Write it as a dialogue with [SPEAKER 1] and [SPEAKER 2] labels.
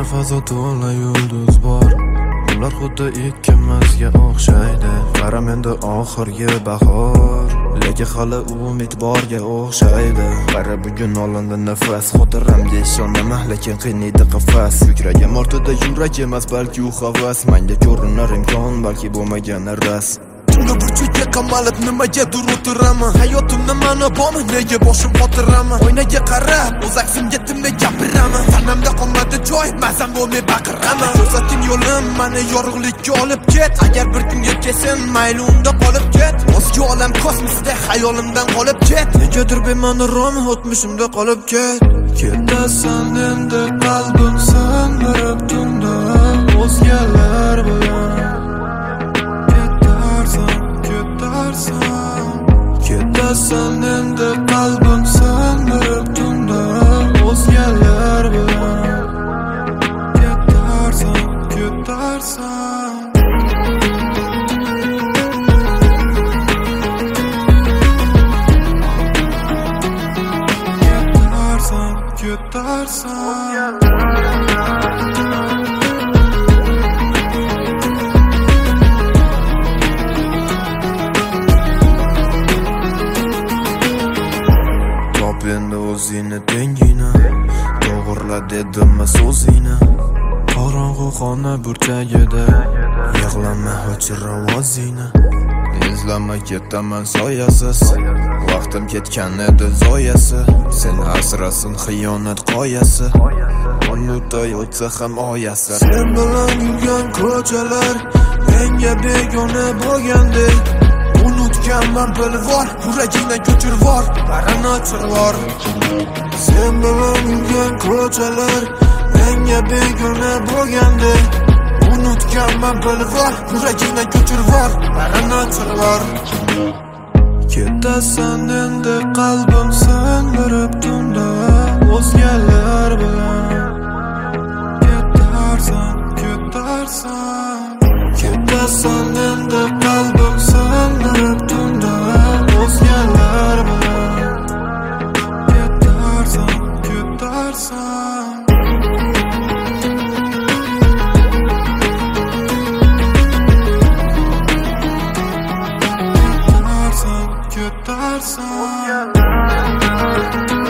[SPEAKER 1] fazo to'la yulduz bor. Ular xuddi ikkimizga o'xshaydi. Qara menda oxirgi bahor, lekin hali umid borga o'xshaydi. Qara bugun olindi nafas, xotiramga ishonama, lekin qiynaydi qafas. Yuragim ortida yurak emas, balki u havas. Menga ko'rinar imkon, balki bo'lmagan ras. Tunda burchakka qamalib nimagadir o'tiraman. Hayotimni ma'no bormi, nega boshim qotiraman? Oynaga qarab, o'z aksimga timda gapiraman. Tanamda qolmadi joy, mazam bo'lmay baqiraman. Ko'rsating yo'lim, mani yorug'likka olib ket. Agar bir kun yetkasin, mayli unda qolib ket. O'zga olam kosmosda xayolimdan qolib ket. Negadir bema'ni rom o'tmishimda qolib ket. Ketasan endi qalbim sindirib tunda o'zgalar bilan. Ketasan endi qalbim sindirib tunda o'zgalar bilan. Ketarsan Ketarsan endi o'zingni tengina to'g'irla dedimmi so'zingni. Qorong'u xona burchagida yig'lama o'chir ovozingni. Izlama ketaman soyasiz, vaqtim ketgan edi zoyasi. Sen asrasin xiyonat qoyasi, unutay o'tsa ham oyasi. Sen bilan yurgan ko'chalar menga begona bo'lgandek. Unutganman bilvor, yuragingdan ko'chirvor, barini ochirvor. Sen bilan yurgan ko'chalar menga begona bo'lgandek. Unutganman bilvor, yuragingdan ko'chirvor, barini ochirvor. Ketasan endi qalbim sindirib tunda o'zgalar bilan. Ketarsan Ketasan endi qalbim sindirib tunda o'zgalar bilan. Ketarsan Ketarsan